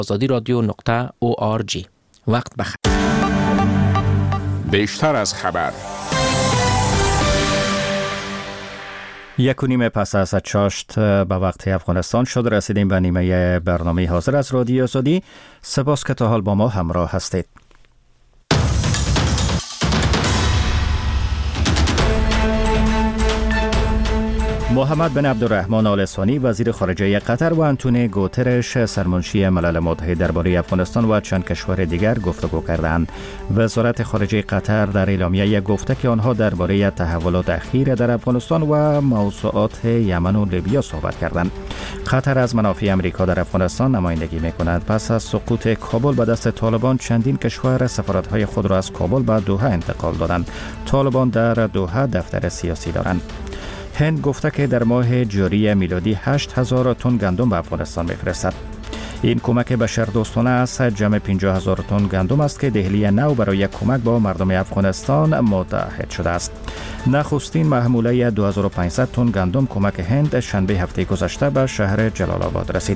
azadiradio.org. وقت بخیر. بیشتر از خبر. 1:30 پس از چاشت به وقت افغانستان شد. رسیدیم به نیمه برنامه حاضر از رادیو آزادی. سپاس که تا حال با ما همراه هستید. محمد بن عبدالرحمن آل ثانی وزیر خارجه قطر و آنتونیو گوترش سرمنشی ملل متحد درباره افغانستان و چند کشور دیگر گفتگو کردند. وزارت خارجه قطر در اعلامیه گفته که آنها درباره تحولات اخیر در افغانستان و موضوعات یمن و لیبیا صحبت کردند. قطر از منافع امریکا در افغانستان نمایندگی می‌کند. پس از سقوط کابل به دست طالبان چندین کشور سفارت‌های خود را از کابل به دوحه انتقال دادند. طالبان در دوحه دفتر سیاسی دارند. هند گفته که در ماه جاری میلادی 8,000 تن گندم به افغانستان میفرستد. این کمک بشردوستانه است. جمع 50,000 تن گندم است که دهلی نو برای کمک با مردم افغانستان متحد شده است. نخستین محموله 2500 تن گندم کمک هند شنبه هفته گذشته به شهر جلال آباد رسید.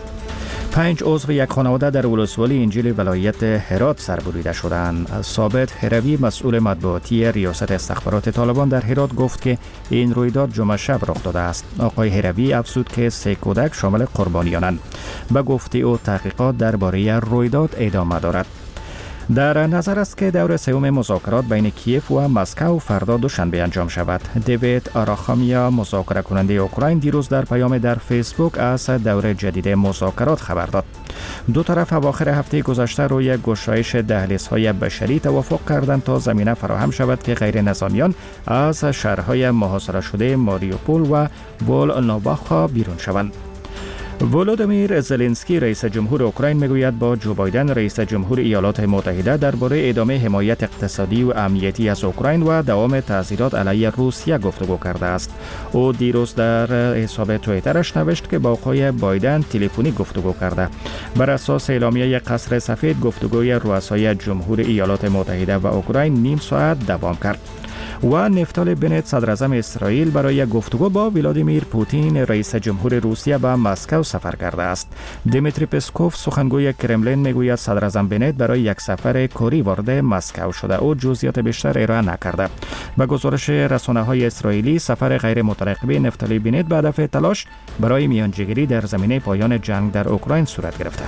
5 عضو یک خانواده در ولسوالی انجیل ولایت هرات سربریده شدند. ثابت هروی مسئول مطبوعاتی ریاست استخبارات طالبان در هرات گفت که این رویداد جمعه شب رخ داده است. آقای هروی افزود که 3 کودک شامل قربانیانند. به گفته او تحقیقات درباره رویداد ادامه دارد. در نظر است که دور سوم مذاکرات بین کیف و مسکو فردا دوشنبه انجام شود. دیوید آراخامیا مذاکره کننده اوکراین دیروز در پیام در فیسبوک از دور جدید مذاکرات خبر داد. دو طرف اواخر هفته گذشته روی گشایش دهلیزهای بشری توافق کردند تا زمینه فراهم شود که غیر نظامیان از شهرهای محاصره شده ماریوپول و ولنوباخا بیرون شوند. ولودیمیر زلنسکی رئیس جمهور اوکراین میگوید با جو بایدن رئیس جمهور ایالات متحده درباره ادامه حمایت اقتصادی و امنیتی از اوکراین و دوام تحصیلات علیه روسیه گفتگو کرده است. او دیروز در حساب توییترش نوشت که با آقای بایدن تلفنی گفتگو کرده. بر اساس اعلامیه قصر سفید گفتگوی رؤسای جمهور ایالات متحده و اوکراین نیم ساعت دوام کرد. و نفتالی بنت صدر اعظم اسرائیل برای گفتگو با ولادیمیر پوتین رئیس جمهور روسیه به مسکو سفر کرده است. دیمیتری پسکوف سخنگوی کرملین میگوید صدر اعظم بنت برای یک سفر کاری وارد مسکو شده. او جزئیات بیشتر ارائه نکرده. به گزارش رسانه‌های اسرائیلی سفر غیر مترقبه نفتالی بنت به هدف تلاش برای میانجیگری در زمینه پایان جنگ در اوکراین صورت گرفته.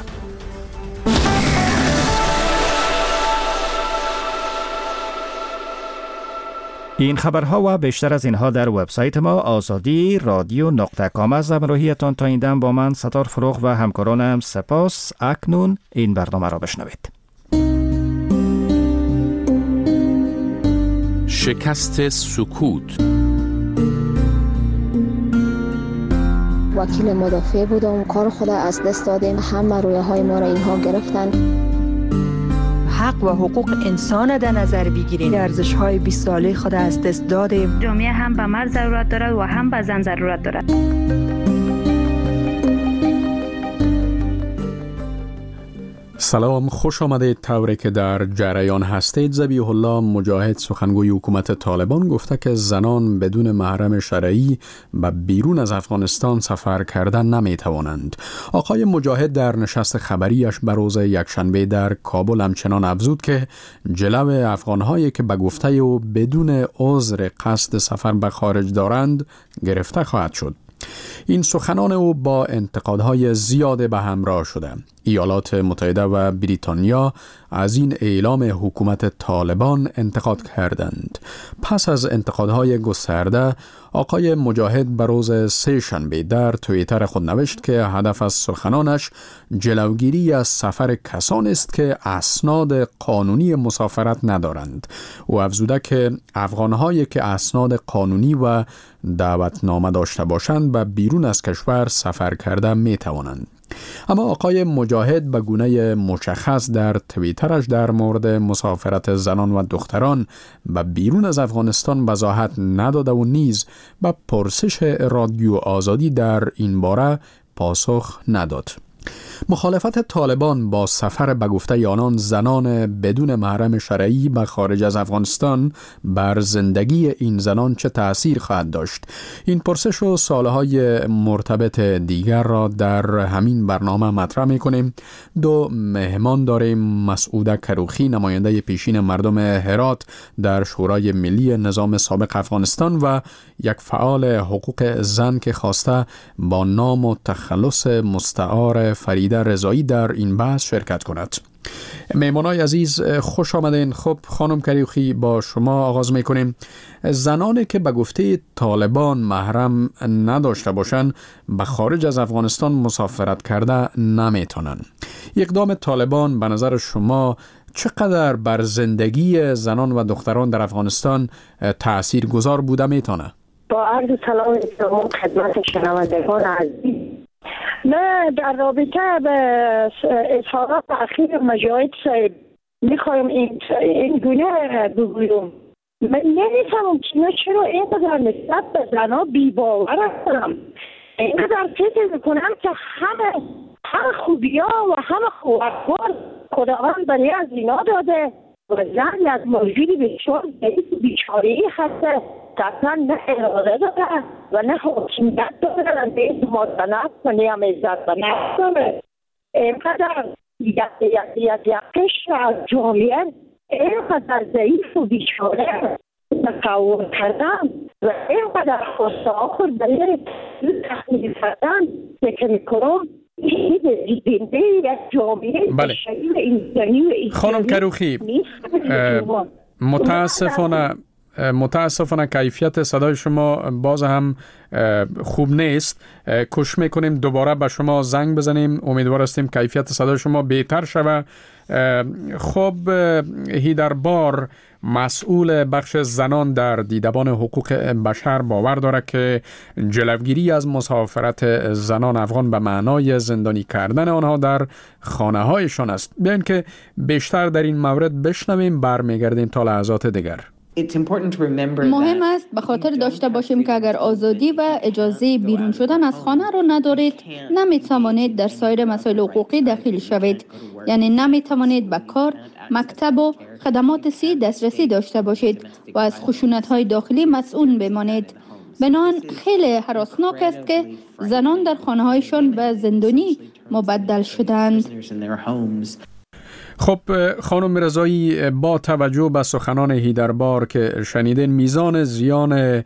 این خبرها و بیشتر از اینها در وبسایت ما azadi.radio.com. از همراهیتان تا این دم با من ستار فروغ و همکارانم سپاس. اکنون این برنامه را بشنوید. شکست سکوت. وکیل مدافع بودم، کار خود از دست دادیم، همه رویاهای ما را اینها گرفتن. حق و حقوق انسان در نظر بگیریم. ارزش‌های 20 ساله خود از دست دادیم. جامعه هم به مرد ضرورت دارد و هم به زن ضرورت دارد. سلام، خوش آمدید. طوری که در جریان هستید، ذبیح الله مجاهد سخنگوی حکومت طالبان گفته که زنان بدون محرم شرعی به بیرون از افغانستان سفر کردن نمی توانند. آقای مجاهد در نشست خبریش به روز یکشنبه در کابل همچنان افزود که جلو افغانهایی که به گفته او بدون عذر قصد سفر به خارج دارند گرفته خواهد شد. این سخنان او با انتقادهای زیاده به همراه شده. ایالات متحده و بریتانیا از این اعلام حکومت طالبان انتقاد کردند. پس از انتقادهای گسترده، آقای مجاهد به روز سه‌شنبه در توییتر خود نوشت که هدف از سخنانش جلوگیری از سفر کسانی است که اسناد قانونی مسافرت ندارند. او افزوده که افغان‌هایی که اسناد قانونی و دعوتنامه داشته باشند به بیرون از کشور سفر کرده می توانند. اما آقای مجاهد به گونه مشخص در توییترش در مورد مسافرت زنان و دختران به بیرون از افغانستان وضاحت نداده و نیز به پرسش رادیو آزادی در این باره پاسخ نداد. مخالفت طالبان با سفر به گفته آنان زنان بدون محرم شرعی به خارج از افغانستان بر زندگی این زنان چه تأثیر خواهد داشت؟ این پرسش و سوالهای مرتبط دیگر را در همین برنامه مطرح می‌کنیم. دو مهمان داریم: مسعوده کروخی، نماینده پیشین مردم هرات در شورای ملی نظام سابق افغانستان و یک فعال حقوق زن که خواسته با نام و تخلص مستعار فریده رضایی در این بحث شرکت کند. مهمانای عزیز خوش آمدین. خب خانم کروخی، با شما آغاز میکنیم. زنانی که به گفته طالبان محرم نداشته باشند به خارج از افغانستان مسافرت کرده نمیتونن. اقدام طالبان به نظر شما چقدر بر زندگی زنان و دختران در افغانستان تأثیر گذار بوده میتونه؟ با عرض سلام احترام خدمت شنوندگان عزیز، نه در رابطه به اظهارات اخیر مجاهد صاحب میخوایم این گونه بگویم. من نمیفهمم چرا اینقدر نسبت به زنها بی‌باور هستم، اینقدر فکر میکنم که همه خوبی ها و همه خوبرکار خداوند برای از اینا داده و زن از موجودی بسیار ضعیف و بیچاره‌ای هسته، قطعا نه اراده داره و نه حکمیت داره، نه اعتماد به نفس و نه هم عزت به نفس داره. اینقدر یک قشر از جامعه اینقدر ضعیف و بیچاره تقاوم کردن و اینقدر خواسته آخر برای تحمیل کردن فکر میکنم بله. خانم کروخی، متاسفانه کیفیت صدای شما باز هم خوب نیست. کوشش میکنیم دوباره به شما زنگ بزنیم، امیدوار هستیم کیفیت صدای شما بهتر شود. خب هیدربار، مسئول بخش زنان در دیدبان حقوق بشر، باور داره که جلوگیری از مسافرت زنان افغان به معنای زندانی کردن آنها در خانه هایشان است. بیاین که بیشتر در این مورد بشنویم، برمیگردیم تا لحظات دیگر. مهم است به خاطر داشته باشیم که اگر آزادی و اجازه بیرون شدن از خانه را ندارید، نمیتوانید در سایر مسائل حقوقی دخیل شوید. یعنی نمیتوانید به کار، مکتب و خدمات دسترسی داشته باشید و از خشونت‌های داخلی مسئول بمانید. بنابراین خیلی هراسناک است که زنان در خانه‌هایشان به زندانی مبدل شدند. خب خانم رضایی، با توجه به سخنان هیدربار که شنیدین، میزان زیان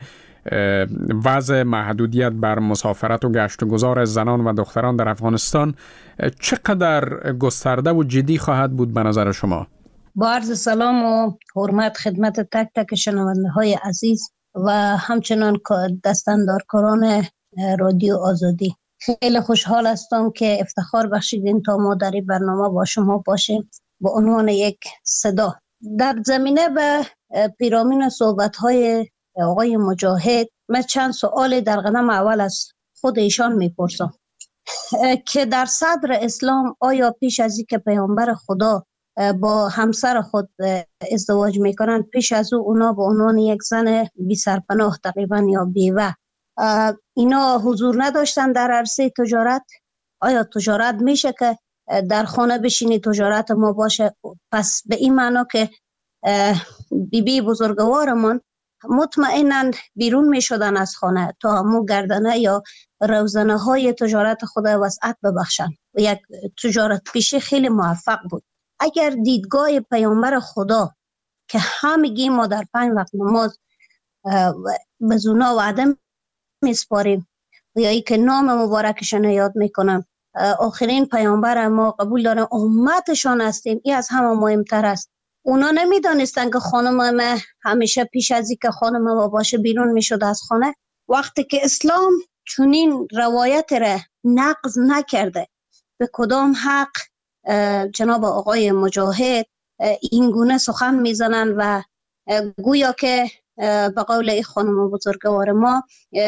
وضع محدودیت بر مسافرت و گشت و گذار زنان و دختران در افغانستان چقدر گسترده و جدی خواهد بود به نظر شما؟ با عرض سلام و حرمت خدمت تک تک شنونده های عزیز و همچنان دستاندارکاران رادیو آزادی. خیلی خوشحال هستم که افتخار بخشیدین تا ما در این برنامه با شما باشیم به عنوان یک صدا. در زمینه به پیرامون صحبت‌های آقای مجاهد، من چند سوال در قدم اول از خود ایشان میپرسم که در صدر اسلام آیا پیش از اینکه پیامبر خدا با همسر خود ازدواج میکنن، پیش از اونا به عنوان یک زن بی سرپناه تقریبا یا بیوه اینا حضور نداشتن در عرصه تجارت؟ آیا تجارت میشه که در خانه بشینی تجارت ما باشه؟ پس به این معنا که بیبی بزرگوارمان مطمئناً بیرون می شدن از خانه تا همو گردنه یا روزنه های تجارت خود وسعت ببخشن و یک تجارت پیشه خیلی موفق بود. اگر دیدگاه پیامبر خدا که همگی ما در 5 وقت نماز به زنا وعده میسپاریم و یا ای که نام مبارکشان یاد میکنم، آخرین پیامبر ما قبول دارن، امتشان هستیم، این از همه مهمتر است. اونا نمیدانستن که خانم ما همیشه پیش از این که خانم ما باشه بیرون میشد از خانه. وقتی که اسلام چنین روایت را نقض نکرده، به کدام حق جناب آقای مجاهد این گونه سخن میزنن و گویا که به قول این خانم بزرگوار ما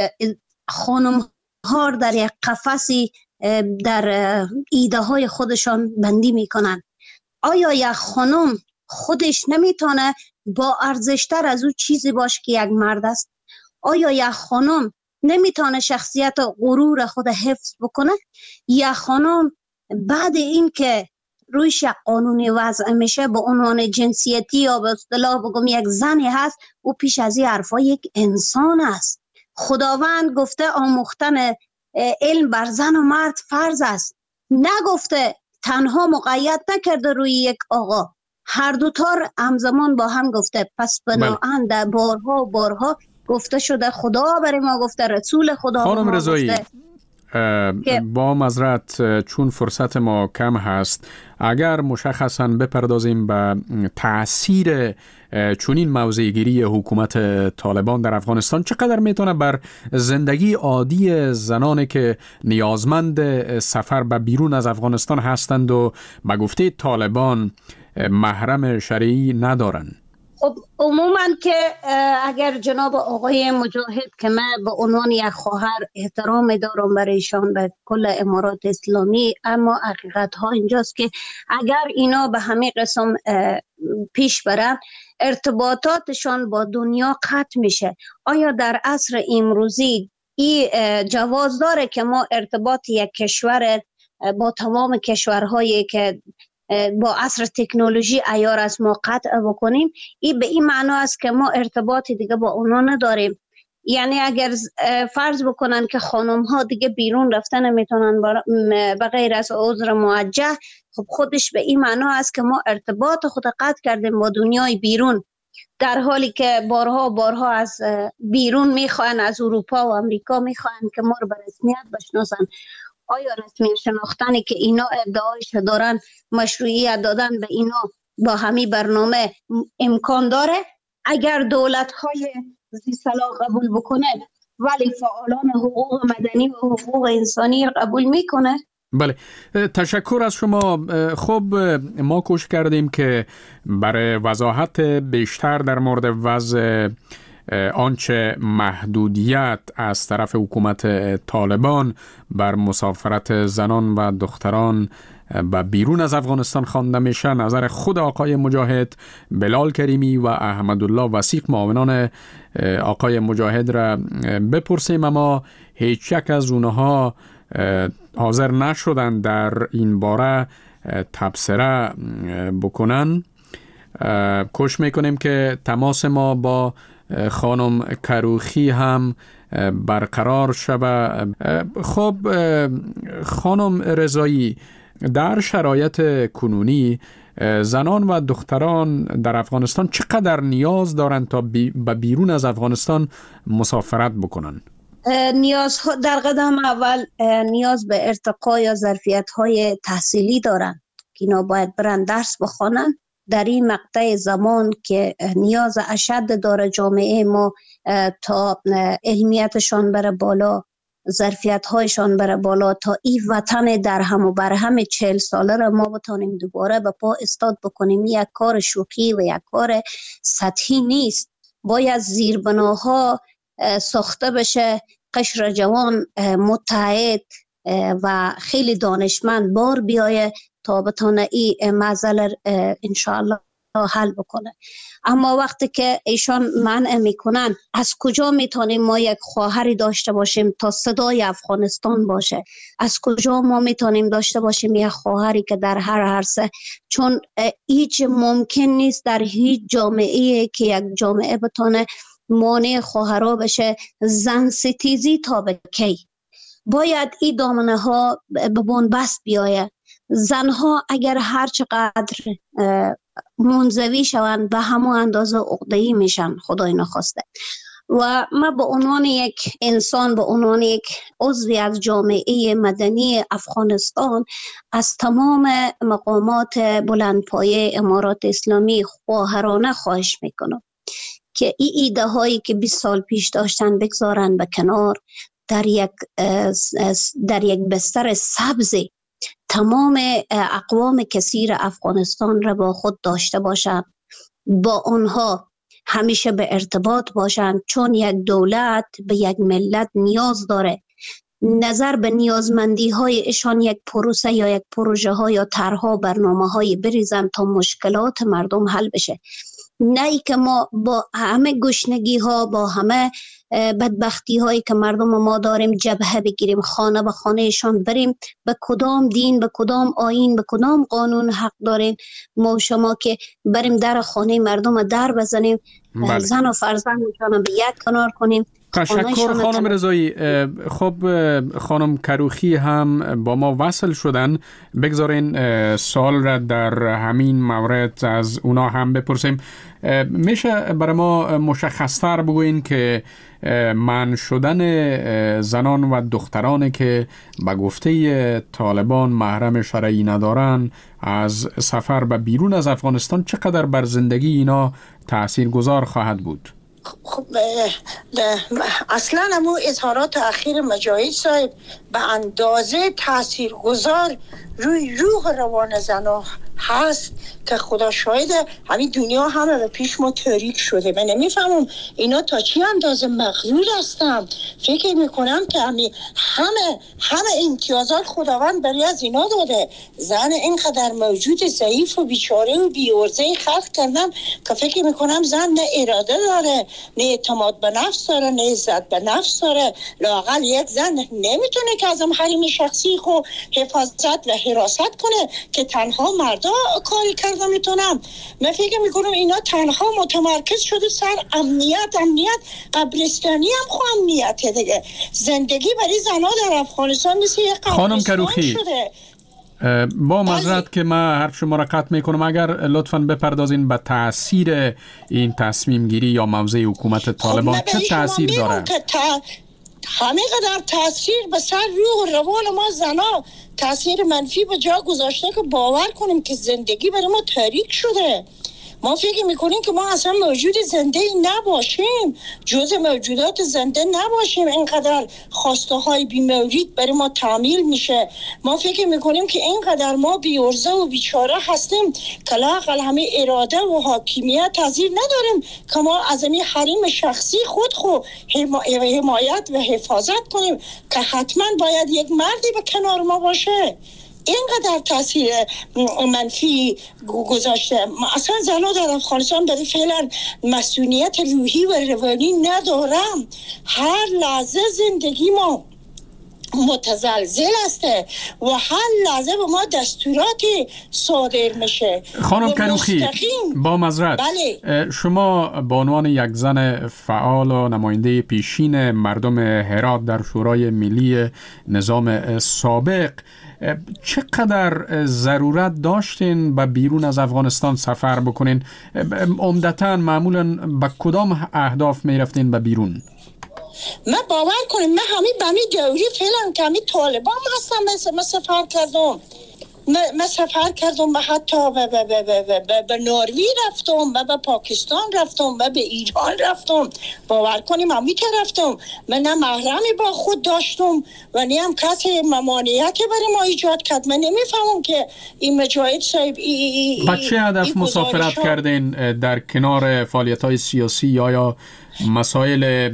خانم ها در یک قفسی در ایده های خودشان بندی میکنن. آیا یک خانم خودش نمیتونه با ارزشتر از او چیزی باشه که یک مرد است؟ آیا یک خانم نمیتونه شخصیت و غرور خود حفظ بکنه؟ یک خانم بعد این که رویش قانونی وضع میشه به عنوان جنسیتی یا به اصطلاح بگم یک زنی هست، او پیش از این حرفا یک انسان است. خداوند گفته آموختن علم بر زن و مرد فرض است، نگفته تنها مقید نکرده روی یک آقا، هر دوتا همزمان با هم گفته. پس بناهن در بارها گفته شده، خدا برای ما گفته، رسول خدا خانم رضایی گفته. با معذرت چون فرصت ما کم هست، اگر مشخصاً بپردازیم به تأثیر چونین موضع‌گیری حکومت طالبان در افغانستان چقدر میتونه بر زندگی عادی زنانی که نیازمند سفر به بیرون از افغانستان هستند و به گفته طالبان محرم شرعی ندارند؟ خب عموما که اگر جناب آقای مجاهد که من به عنوان یک خواهر احترام دارم برایشان به کل امارات اسلامی، اما حقیقت ها اینجاست که اگر اینا به همین قسم پیش برن ارتباطاتشان با دنیا قطع میشه. آیا در عصر امروزی این جواز داره که ما ارتباط یک کشور با تمام کشورهایی که با عصر تکنولوژی عیار از ما قطع بکنیم؟ این به این معنا است که ما ارتباطی دیگه با اونا نداریم. یعنی اگر فرض بکنن که خانم ها دیگه بیرون رفتن نمیتونن به غیر از عذر موجه، خب خودش به این معنا است که ما ارتباط خود قطع کردیم با دنیای بیرون، در حالی که بارها از بیرون میخوان، از اروپا و امریکا میخوان که ما رو به رسمیت بشناسن. آیا رسمی شناختنی که اینا ادعایش دارن، مشروعیت دادن به اینا با همین برنامه امکان داره؟ اگر دولت‌های ذی صلاح قبول بکنه ولی فعالان حقوق مدنی و حقوق انسانی قبول میکنه؟ بله، تشکر از شما. خب ما کوشش کردیم که برای وضاحت بیشتر در مورد وضع آنچه محدودیت از طرف حکومت طالبان بر مسافرت زنان و دختران و بیرون از افغانستان خوانده میشه، نظر خود آقای مجاهد، بلال کریمی و احمدالله وثیق معاونان آقای مجاهد را بپرسیم، اما هیچ یک از اونها حاضر نشدن در این باره تبصره بکنن. کوشش میکنیم که تماس ما با خانم کروخی هم برقرار شود. خب خانم رضایی، در شرایط کنونی زنان و دختران در افغانستان چقدر نیاز دارند تا به بیرون از افغانستان مسافرت بکنن؟ نیاز در قدم اول نیاز به ارتقا یا ظرفیت‌های تحصیلی دارن که اینا باید برن درس بخوانن. در این مقطع زمان که نیاز اشد داره جامعه ما تا علمیتشان بره بالا، ظرفیت‌هایشان بره بالا، تا این وطن در هم و بر هم 40 ساله را ما بتانیم دوباره به پا استاد بکنیم، یک کار شوخی و یک کار سطحی نیست. باید زیربناها ساخته بشه، قشر جوان متحد و خیلی دانشمند بار بیایه تا بتونه این معضله انشاءالله حل بکنه. اما وقتی که ایشان منع میکنن، از کجا میتونیم ما یک خواهری داشته باشیم تا صدای افغانستان باشه؟ از کجا ما میتونیم داشته باشیم یک خواهری که در هر عرصه، چون هیچ ممکن نیست در هیچ جامعه که یک جامعه بتونه مانع خواهرها بشه. زن ستیزی تا به کی؟ باید این دامنه ها به بنبست بیایه. زنها اگر هر چقدر منزوی شوند به همون اندازه عقده‌ای میشن، خدای نخواسته. و ما به عنوان یک انسان، به عنوان یک عضوی از جامعه مدنی افغانستان، از تمام مقامات بلندپایه امارات اسلامی خواهرانه خواهش میکنم که این ایده هایی که 20 سال پیش داشتن بگذارن به کنار، در یک بستر سبزی تمام اقوام کثیر افغانستان را با خود داشته باشند، با آنها همیشه به ارتباط باشند، چون یک دولت به یک ملت نیاز داره. نظر به نیازمندی های ایشان یک پروسه یا یک پروژه ها یا طرح‌ها برنامه های بریزن تا مشکلات مردم حل بشه. نه ای که ما با همه گشنگی ها، با همه بدبختی هایی که مردم ما داریم جبهه بگیریم، خانه به خانهشان بریم، به کدام دین، به کدام آیین، به کدام قانون حق داریم ما شما که بریم در خانه مردم در بزنیم؟ بله. زن و فرزندشان به یک کنار کنیم. تشکر خانم رضایی. خب خانم کروخی هم با ما وصل شدن، بگذارین سوال را در همین مورد از اونا هم بپرسیم. میشه برای ما مشخص‌تر بگوین که منع شدن زنان و دخترانی که به گفته طالبان محرم شرعی ندارن از سفر به بیرون از افغانستان چقدر بر زندگی اینا تاثیرگذار خواهد بود؟ خب اصلا همون اظهارات اخیر مجاهد صاحب به اندازه تاثیرگذار روی روح روان زنها هست که خدا شاهده همین دنیا همه به پیش ما تاریک شده. من نمیفهمم اینا تا چی اندازه مغرور هستم. فکر میکنم که همه امتیازات خداوند برای از اینا داده. زن اینقدر موجود ضعیف و بیچاره و بی‌عرضه خلق کردم که فکر میکنم زن نه اراده داره، نه اعتماد به نفس داره، نه عزت به نفس داره. لااقل یک زن نمیتونه که از حریم شخصی خو حفاظت و حراست کنه که تنها مردا کاری کرده میتونم. من فکر میکنم اینا تنها متمرکز شده سر امنیت قبرستانی هم خو امنیته دیگه. زندگی برای زنها در افغانستان مثل یک قبرستان شده. با معذرت که من حرف شما را قطع میکنم، اگر لطفاً بپردازین به تأثیر این تصمیم گیری یا موضع حکومت طالبان چه تأثیر داره؟ همه قدر تأثیر به سر روح و روان ما زنا تأثیر منفی به جا گذاشته که باور کنیم که زندگی برای ما تاریک شده. ما فکر میکنیم که ما اصلا موجود زنده نباشیم، جزء موجودات زنده نباشیم. اینقدر خواسته های بی‌مورد برای ما تعمیل میشه. ما فکر میکنیم که اینقدر ما بی‌عرضه و بیچاره هستیم که لااقل همه اراده و حاکمیت تذیر نداریم که ما از این حریم شخصی خود حمایت و حفاظت کنیم که حتما باید یک مردی به کنار ما باشه. اینقدر تاثیر منفی گذاشته. اصلا زنها در افغانستان برای فعلا مسئولیت روحی و روانی ندارم. هر لحظه زندگی ما متزلزل است و هر لحظه به ما دستوراتی صادر میشه. خانم کروخی با معذرت، بله. شما به عنوان یک زن فعال و نماینده پیشین مردم هرات در شورای ملی نظام سابق، چقدر ضرورت داشتین به بیرون از افغانستان سفر بکنین؟ عمدتاً معمولاً به کدام اهداف میرفتین به بیرون؟ من باور کنیم من همین به همین دوری فعلا که همین طالبان هستم من سفر کردم. من سفر کردم و حتی به نروژ رفتم و به پاکستان رفتم و به ایران رفتم. باور کنیم همی رفتم. من نه محرمی با خود داشتم و نه هم کسی ممانعتی برای ما ایجاد کرد. من نمیفهمم که این مجاهد صاحب با چه هدف مسافرت کردین در کنار فعالیت‌های سیاسی یا مسائل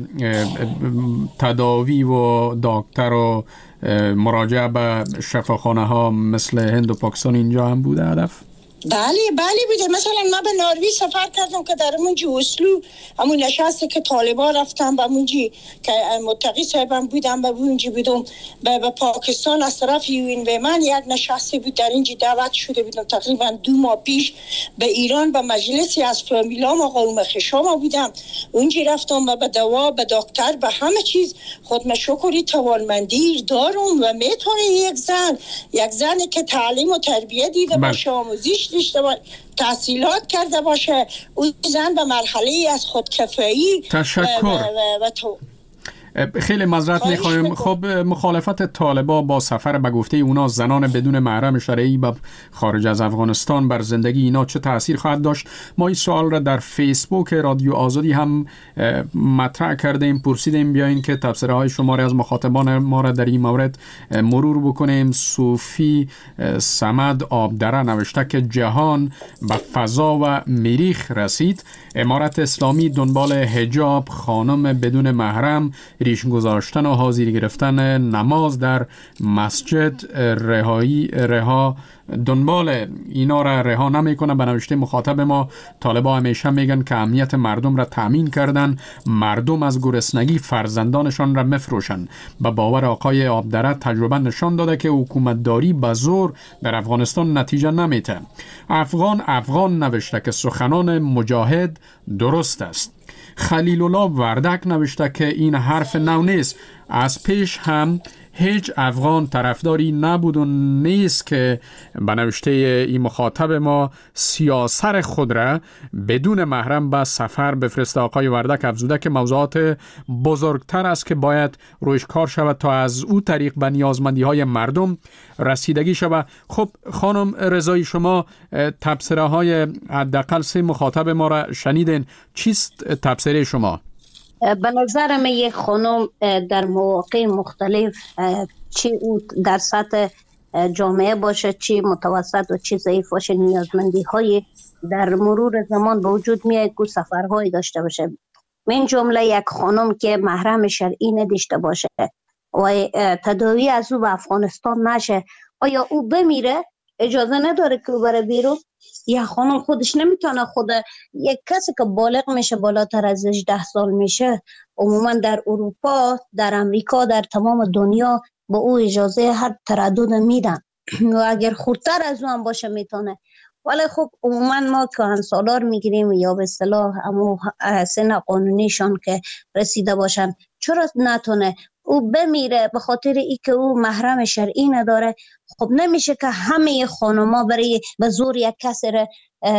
تداوی و دکتر و مراجعه به شفاخانه ها مثل هند و پاکستان اینجا هم بوده هدف؟ بله بوده. مثلا من به نروژ سفر کردم که در اونجا اسلو همون نشستی که طالبان رفتم و اونجا که متقی صاحبم بودم و اونجا بودم. به پاکستان از طرف یوین و من یک نشستی بود در اینجا دعوت شده بودم تقریبا 2 ماه پیش. به ایران به مجلسی از فامیلام و قوم خشام بودم. اونجا رفتم و به دوا به دکتر به همه چیز خودم شکری توانمندی دارم و میتونه یک زنی که تعلیم و تربیه دیده باشه، آموزش داشته باشه، تحصیلات کرده باشه، اون زن به مرحله از خودکفایی. تشکر. خیلی معذرت می‌خوایم. خب مخالفت طالبان با سفر به گفته اونا زنان بدون محرم شرعی به خارج از افغانستان بر زندگی اینا چه تأثیر خواهد داشت؟ ما این سوال را در فیسبوک رادیو آزادی هم مطرح کردیم، پرسیدیم بیاین که تبصره های شما را از مخاطبان ما را در این مورد مرور بکنیم. صوفی صمد آبدره نوشته که جهان به فضا و مریخ رسید. امارت اسلامی دنبال حجاب، خانم بدون محرم، ریش گذاشتن و حاضر گرفتن نماز در مسجد رها دنبال اینا را رها نمیکنه. به نوشته مخاطب ما، طالبا همیشه میگن که امنیت مردم را تامین کردن، مردم از گرسنگی فرزندانشان را مفروشن. به باور آقای آبدره تجربه نشان داده که حکومتداری به زور در افغانستان نتیجه نمیده. افغان نوشته که سخنان مجاهد درست است. خلیل الله وردک نوشته که این حرف نو نیست. از پیش هم هیچ افغان طرفداری نبود و نیست که به نوشته این مخاطب ما سیاست خود را بدون محرم به سفر بفرسته. آقای وردک افزوده که موضوعات بزرگتر است که باید رویش کار شود تا از او طریق به نیازمندی های مردم رسیدگی شود. خب خانم رضایی، شما تبصره های حداقل 3 مخاطب ما را شنیدین، چیست تبصره شما؟ به نظرم یک خانم در مواقع مختلف، چی او در سطح جامعه باشه، چی متوسط و چی ضعیف باشه، نیازمندی های در مرور زمان به وجود میاد که سفرهایی داشته باشه. من جمله یک خانم که محرم شرعی نداشته باشه و تداوی از او به افغانستان نشه، آیا او بمیره؟ اجازه نداره که بره بیرون؟ یا خانم خودش نمیتونه، یک کسی که بالغ میشه بالاتر از 18 سال میشه، عموما در اروپا، در امریکا، در تمام دنیا به او اجازه هر تردد میدن و اگر خودتر از او هم باشه میتونه. ولی خب عموما ما کهنسالار میگیریم یا به اصطلاح همون سن قانونیشان که رسیده باشن. چرا نتونه او بمیره؟ به خاطر ای که او محرم شرعی نداره. خب نمیشه که همه خانوما برای به زور یک کسی را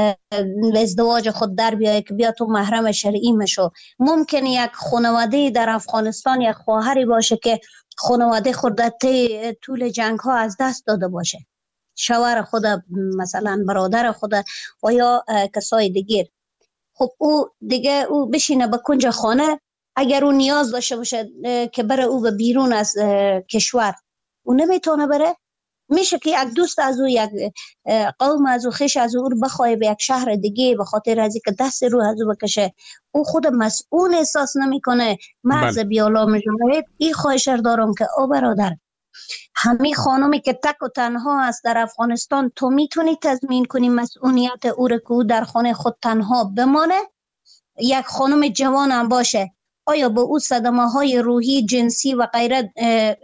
ازدواج خود در بیایه که بیا تو محرم شرعی مشو. ممکنه یک خانواده در افغانستان یک خواهری باشه که خانواده خود در طول جنگ ها از دست داده باشه، شوهر خود، مثلا برادر خود و یا کسای دیگر. خب او دیگه او بشینه به کنج خانه، اگر او نیاز داشته باشه که بره او به بیرون از کشور، او نمیتونه بره. میشه که یک دوست از او، یک قوم از او، خیش از او بخواه به یک شهر دیگه به خاطر از اینکه دست رو از او بکشه. او خود مسئول احساس نمیکنه. مرز بیالا مجاهد این خواهش دارم که او برادر، همین خانمی که تک و تنها است در افغانستان، تو میتونی تضمین کنی مسئولیت او رو که او در خانه خود تنها بمانه؟ یک خانم جوان هم باشه، آیا به او صدمه های روحی، جنسی و غیره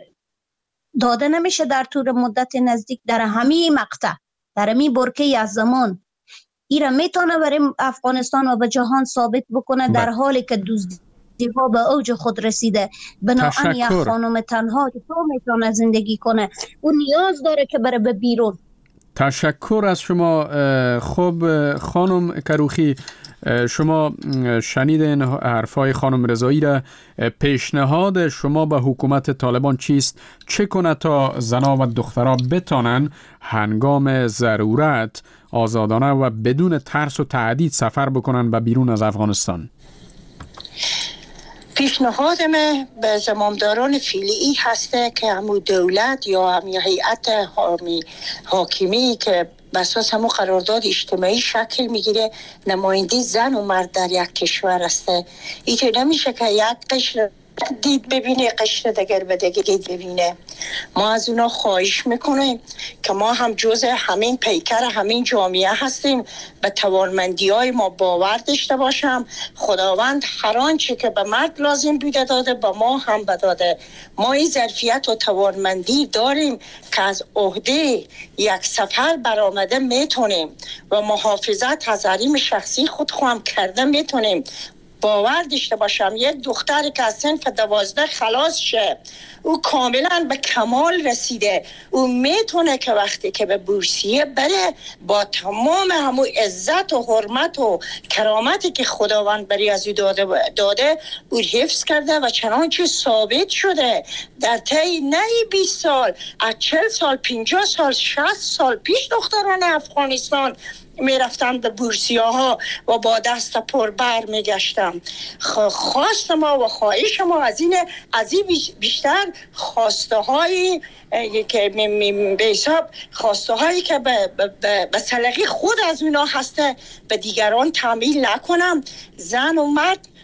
داده نمیشه در طول مدت نزدیک در همین مقطع، در همین برکه از زمان؟ ایران میتونه برای افغانستان و به جهان ثابت بکنه در حالی که دزدی ها به اوج خود رسیده. بنابراین یک خانم تنها که تو میتونه زندگی کنه، اون نیاز داره که بره به بیرون. تشکر از شما. خب خانم کروخی، شما شنیدین حرفای خانم رضایی را. پیشنهاد شما به حکومت طالبان چیست؟ چه کنه تا زنا و دخترها بتانن هنگام ضرورت آزادانه و بدون ترس و تهدید سفر بکنن به بیرون از افغانستان؟ پیشنهاد من به زمامداران فعلی هسته که همون دولت یا همون هیئت حاکمی که بساس همون قرارداد اجتماعی شکل میگیره، نماینده زن و مرد در یک کشور هسته. این که نمیشه که یک قشر دید ببینه قشر دیگر به دیگر دید ببینه. ما از اونا خواهش میکنیم که ما هم جزء همین پیکر همین جامعه هستیم، به توانمندی های ما باور داشته باشم. خداوند هر آنچه که به مرد لازم بوده داده به ما هم بداده. ما این ظرفیت و توانمندی داریم که از عهده یک سفر برآمده میتونیم و محافظت از حریم شخصی خود هم کرده میتونیم. باور داشته باشم یک دختر که از صنف 12 خلاص شه، او کاملا به کمال رسیده، او میتونه که وقتی که به بورسیه بره با تمام همون عزت و حرمت و کرامتی که خداوند بری از او داده او حفظ کرده و چنانچه ثابت شده در طی نه 20 سال، از 40 سال، 50 سال، 60 سال پیش دختران افغانستان می رفتم به بورسیه ها و با دست پر بر می گشتم. خواست ما و خواهش ما از این بیشتر خواسته هایی که به حساب خواسته هایی که به سلیقه خود از اونا هسته به دیگران تعمیل نکنم. زن و مرد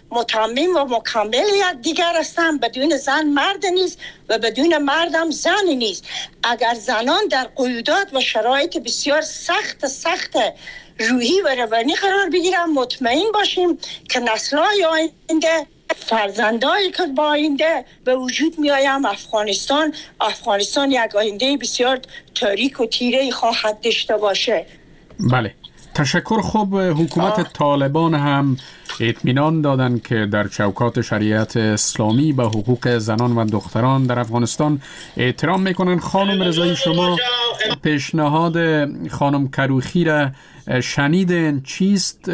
متمم و مکمل یک دیگر هستند. بدون زن مرد نیست و بدون مرد هم زن نیست. اگر زنان در قیودات و شرایط بسیار سخت روحی و روانی قرار بگیرن، مطمئن باشیم که نسل‌های آینده، فرزندایی که با آینده به وجود می آیم افغانستان یک آینده بسیار تاریک و تیره خواهد داشته باشه. بله، تشکر. خوب حکومت طالبان هم اطمینان دادن که در چوکات شریعت اسلامی به حقوق زنان و دختران در افغانستان احترام میکنن. خانم رضایی، شما پیشنهاد خانم کروخی را شنیدین، چیست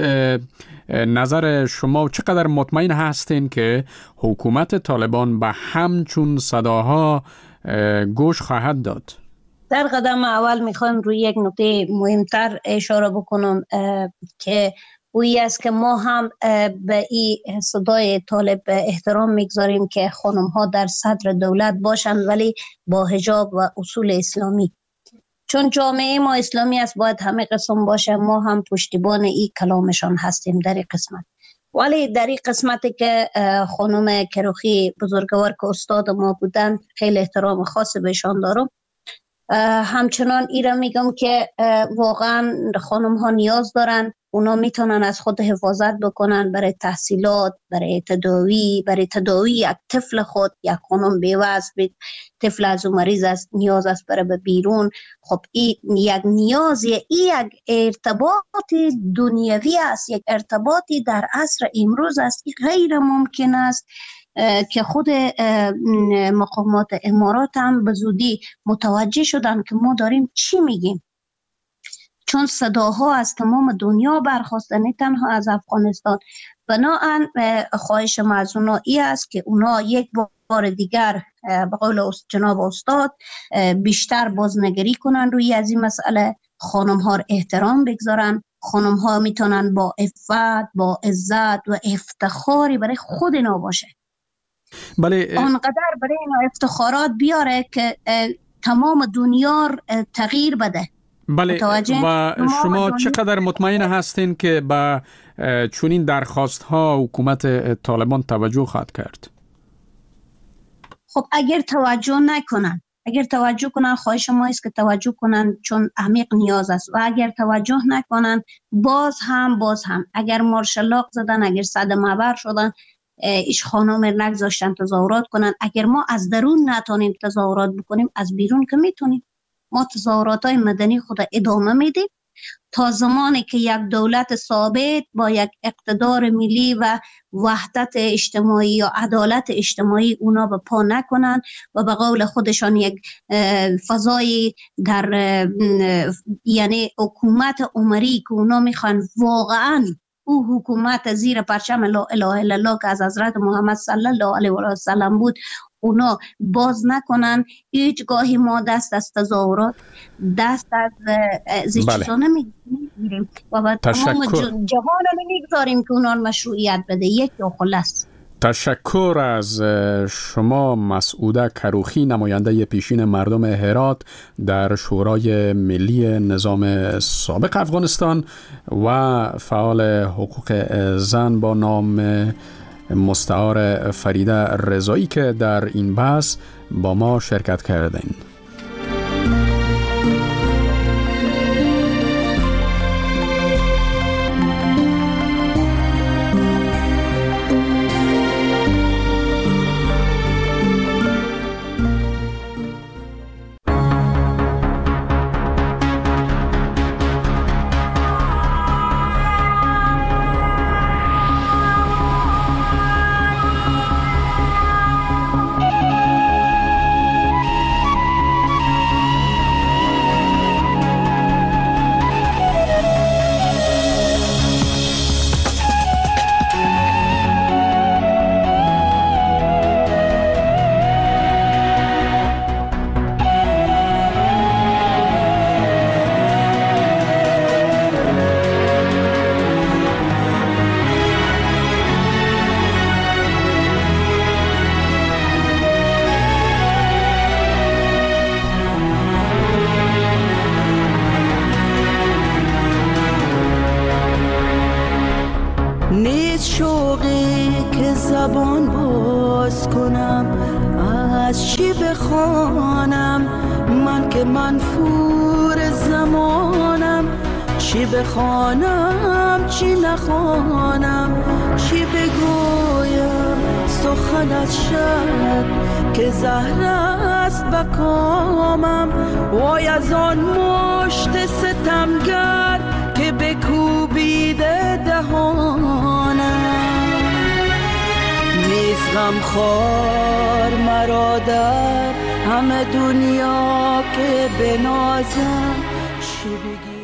نظر شما؟ چقدر مطمئن هستین که حکومت طالبان به همچون صداها گوش خواهد داد؟ در قدم اول میخوایم روی یک نکته مهمتر اشاره بکنم که اویی است که ما هم به این صدای طالب احترام میگذاریم که خانم ها در صدر دولت باشند، ولی با حجاب و اصول اسلامی. چون جامعه ما اسلامی است، باید همه قسم باشه. ما هم پشتیبان این کلامشان هستیم در این قسمت. ولی در این قسمتی که خانم کروخی بزرگوار که استاد ما بودن، خیلی احترام خاص بهشان دارم. همچنان ایرا میگم که واقعا خانم ها نیاز دارن، اونا میتونن از خود حفاظت بکنن برای تحصیلات، برای تداوی یک طفل خود. یک خانم بیوزن، طفل از او مریض است، نیاز است برای به بیرون. خب این یک نیازیه، این یک ارتباط دنیوی است، یک ارتباطی در عصر امروز است. این غیر ممکن است که خود مقامات امارات هم به زودی متوجه شدن که ما داریم چی میگیم، چون صداها از تمام دنیا برخاسته، نه تنها از افغانستان. بنابراین خواهش ما از اونا ای است که اونا یک بار دیگر به قول جناب استاد بیشتر بازنگری کنن روی از این مسئله، خانم ها احترام بگذارن. خانم ها میتونن با عفت، با عزت و افتخاری برای خود اینا باشه. بله، آنقدر برای اینا افتخارات بیاره که تمام دنیا تغییر بده. بله، و شما چقدر مطمئن هستین که با چنین درخواست ها حکومت طالبان توجه خواهد کرد؟ خب اگر توجه کنن خواهش ما است که توجه کنن، چون عمیق نیاز است. و اگر توجه نکنن باز هم اگر مارشلاق زدن، اگر صدمه بر شدن، ایش خانم نگذاشتن تظاهرات کنن. اگر ما از درون نتونیم تظاهرات بکنیم، از بیرون که میتونیم. ما تظاهرات های مدنی خود ادامه میدیم تا زمانی که یک دولت ثابت با یک اقتدار ملی و وحدت اجتماعی یا عدالت اجتماعی اونا به پا نکنن و به قول خودشان یک فضای در یعنی حکومت عمری که اونا میخوان واقعا او حکومت زیر پرچم لا اله الا الله که از حضرت محمد صلی الله علیه و سلم بود، اونا باز نکنن. هیچ گاهی ما دست از تظاهرات، دست از چیزا نمیگیریم و تمام جهان نمیگذاریم که اونا مشروعیت بده. یک و خلاص. تشکر از شما مسعوده کروخی، نماینده پیشین مردم هرات در شورای ملی نظام سابق افغانستان و فعال حقوق زن با نام مستعار فریده رضایی که در این بحث با ما شرکت کردین. زبان باز کنم، از چی بخوانم من که منفور زمانم؟ چی بخوانم چی نخوانم، چی بگویم سخنت شد که زهر است بکامم؟ وای از آن مشت ستمگر که بکوبیده دهانم. نیز غمخوار مرا در همه دنیا که بنازم، چی بگی